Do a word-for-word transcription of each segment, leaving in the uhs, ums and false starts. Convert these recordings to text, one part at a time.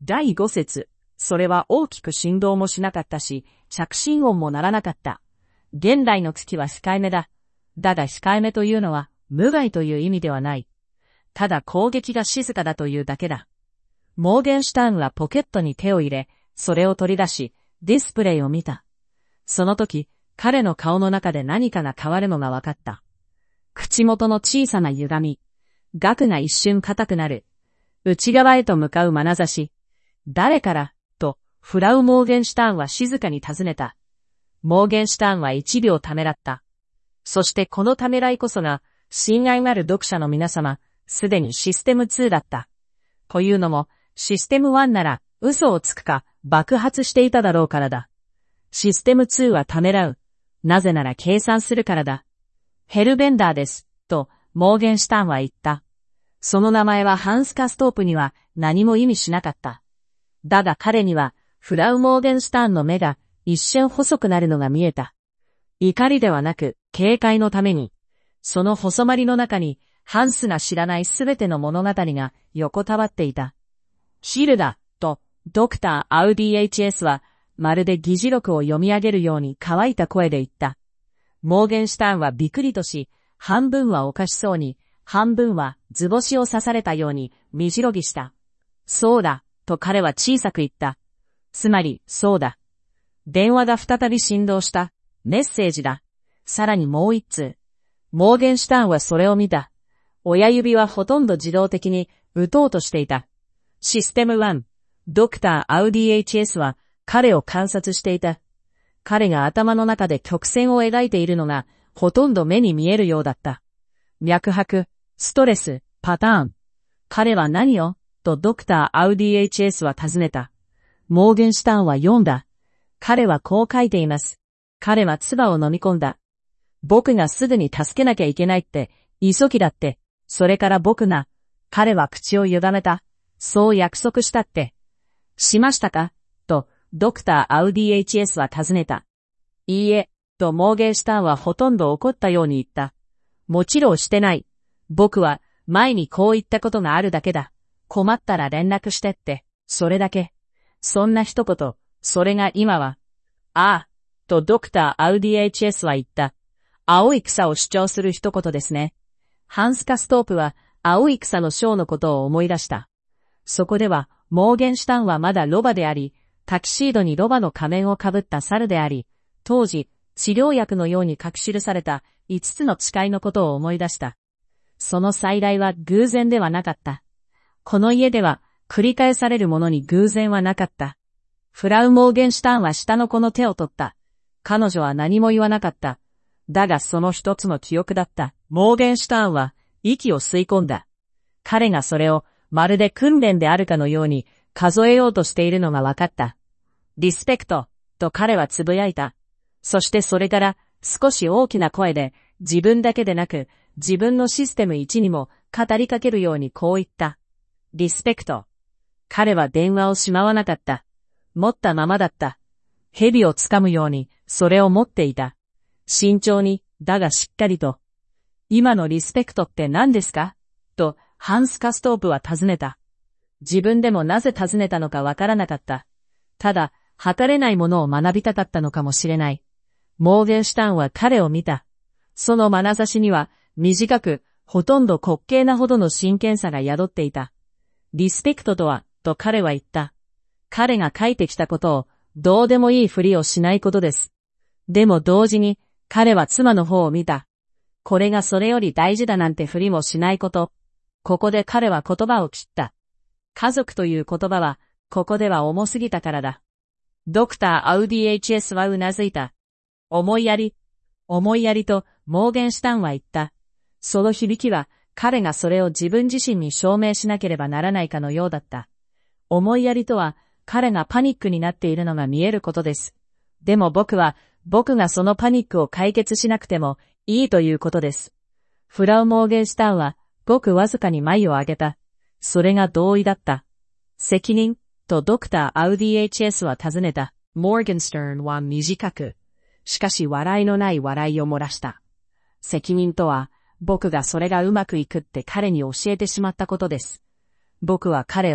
だいご節。それは大きく振動もしなかったし、着信音も鳴らなかった。現代の月は控えめだ。だが控えめというのは、無害という意味ではない。ただ攻撃が静かだというだけだ。モーゲンシュターンはポケットに手を入れ、それを取り出し、ディスプレイを見た。その時、彼の顔の中で何かが変わるのが分かった。口元の小さな歪み。顎が一瞬硬くなる。内側へと向かう眼差し。誰からと、フラウ・モーゲンシュターンは静かに尋ねた。モーゲンシュターンは一秒ためらった。そしてこのためらいこそが、親愛なる読者の皆様、すでにシステムツーだった。というのも、システムワンなら、嘘をつくか、爆発していただろうからだ。システムツーはためらう。なぜなら計算するからだ。ヘルベンダーです、と、モーゲンシュターンは言った。その名前はハンス・カストープには何も意味しなかった。だが彼には、フラウ・モーゲンシュターンの目が一瞬細くなるのが見えた。怒りではなく、警戒のために、その細まりの中に、ハンスが知らないすべての物語が横たわっていた。シルダ、と、ドクター・アウディ エイチエス は、まるで議事録を読み上げるように乾いた声で言った。モーゲンシュターンはびくりとし、半分はおかしそうに、半分は図星を刺されたように、みじろぎした。そうだ、と彼は小さく言った。つまり、そうだ。電話が再び振動した。メッセージだ。さらにもう一通。モーゲンシュターンはそれを見た。親指はほとんど自動的に打とうとしていた。システムワン、ドクター・アウディ エイチエス は彼を観察していた。彼が頭の中で曲線を描いているのがほとんど目に見えるようだった。脈拍、ストレス、パターン。彼は何をとドクター・アウディ エイチエス は尋ねた。モーゲンシュターンは読んだ。彼はこう書いています。彼は唾を飲み込んだ。僕がすぐに助けなきゃいけないって、急ぎだって、それから僕が、彼は口を委ねた。そう約束したって。しましたかと、ドクター・アウディ エイチエス は尋ねた。いいえ、とモーゲンシュターンはほとんど怒ったように言った。もちろんしてない。僕は、前にこう言ったことがあるだけだ。困ったら連絡してって、それだけ。そんな一言、それが今は。ああ、とドクター・アウディ エイチエス は言った。青い草を主張する一言ですね。ハンス・カストープは、青い草のショーのことを思い出した。そこでは、モーゲンシュターンはまだロバであり、タキシードにロバの仮面をかぶった猿であり、当時、治療薬のように書き記された五つの誓いのことを思い出した。その再来は偶然ではなかった。この家では、繰り返されるものに偶然はなかった。フラウ・モーゲンシュターンは下の子の手を取った。彼女は何も言わなかった。だがその一つの記憶だった。モーゲンシュターンは息を吸い込んだ。彼がそれをまるで訓練であるかのように数えようとしているのが分かった。リスペクト、と彼はつぶやいた。そしてそれから少し大きな声で自分だけでなく自分のシステムいちにも語りかけるようにこう言った。リスペクト。彼は電話をしまわなかった。持ったままだった。蛇をつかむようにそれを持っていた。慎重に、だがしっかりと。今のリスペクトって何ですかと、ハンス・カストープは尋ねた。自分でもなぜ尋ねたのかわからなかった。ただ、測れないものを学びたかったのかもしれない。モーゲンシュターンは彼を見た。その眼差しには、短く、ほとんど滑稽なほどの真剣さが宿っていた。リスペクトとは、と彼は言った。彼が書いてきたことを、どうでもいいふりをしないことです。でも同時に、彼は妻の方を見た。これがそれより大事だなんてふりもしないこと。ここで彼は言葉を切った。家族という言葉は、ここでは重すぎたからだ。ドクター・アウディ エイチエス はうなずいた。思いやり。思いやりと、モーゲンシュターンは言った。その響きは、彼がそれを自分自身に証明しなければならないかのようだった。思いやりとは、彼がパニックになっているのが見えることです。でも僕は、僕がそのパニックを解決しなくてもいいということです。フラウ・モーゲンシュターンはごくわずかに眉を上げた。それが同意だった。責任とドクター・アウディ エイチエス は尋ねた。モーゲンシュターンは短く、しかし笑いのない笑いを漏らした。責任とは僕がそれがうまくいくって彼に教えてしまったことです。僕は彼を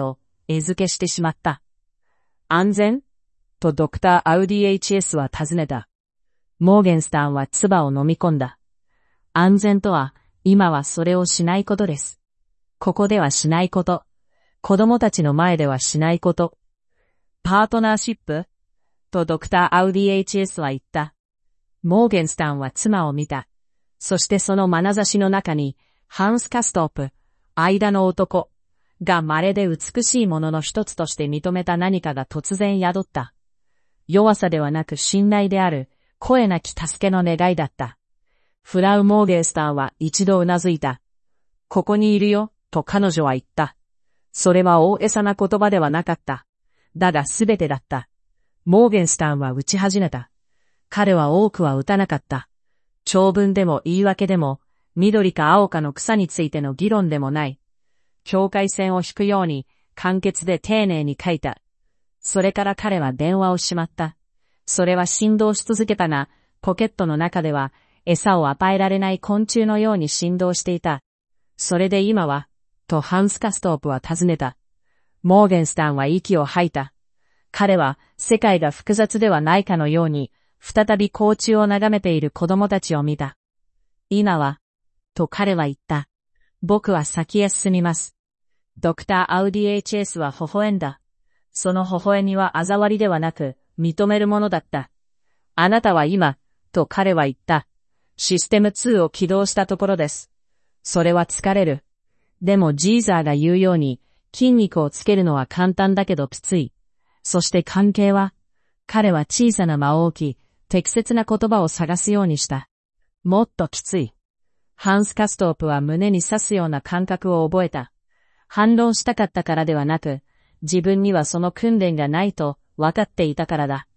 餌付けしてしまった。安全とドクター・アウディ エイチエス は尋ねた。モーゲンスタンは唾を飲み込んだ。安全とは、今はそれをしないことです。ここではしないこと。子供たちの前ではしないこと。パートナーシップとドクター・アウディ エイチエス は言った。モーゲンスタンは妻を見た。そしてその眼差しの中に、ハンス・カストープ、間の男、が稀で美しいものの一つとして認めた何かが突然宿った。弱さではなく信頼である、声なき助けの願いだった。フラウ・モーゲンスタンは一度うなずいた。ここにいるよ、と彼女は言った。それは大げさな言葉ではなかった。だがすべてだった。モーゲンスタンは打ち始めた。彼は多くは打たなかった。長文でも言い訳でも、緑か青かの草についての議論でもない。境界線を引くように、簡潔で丁寧に書いた。それから彼は電話をしまった。それは振動し続けたが、ポケットの中では、餌を与えられない昆虫のように振動していた。それで今は、とハンス・カストープは尋ねた。モーゲンスタンは息を吐いた。彼は世界が複雑ではないかのように、再び甲虫を眺めている子供たちを見た。今は、と彼は言った。僕は先へ進みます。ドクター・アウディ エイチエス は微笑んだ。その微笑みは嘲りではなく、認めるものだった。あなたは今、と彼は言った。システムツーを起動したところです。それは疲れる。でもジーザーが言うように、筋肉をつけるのは簡単だけどきつい。そして関係は、彼は小さな間を置き、適切な言葉を探すようにした。もっときつい。ハンス・カストープは胸に刺すような感覚を覚えた。反論したかったからではなく、自分にはその訓練がないと分かっていたからだ。